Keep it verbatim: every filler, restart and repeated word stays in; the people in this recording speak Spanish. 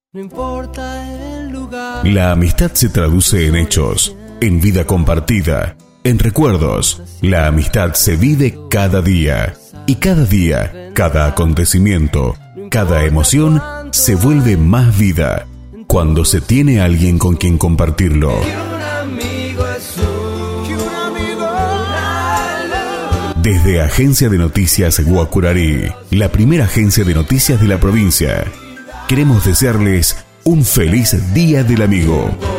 No importa el lugar. La amistad se traduce en hechos, en vida compartida, en recuerdos. La amistad se vive cada día. Y cada día, cada acontecimiento, cada emoción se vuelve más vida cuando se tiene a alguien con quien compartirlo. Desde Agencia de Noticias Guacurarí, la primera agencia de noticias de la provincia, queremos desearles un feliz Día del Amigo.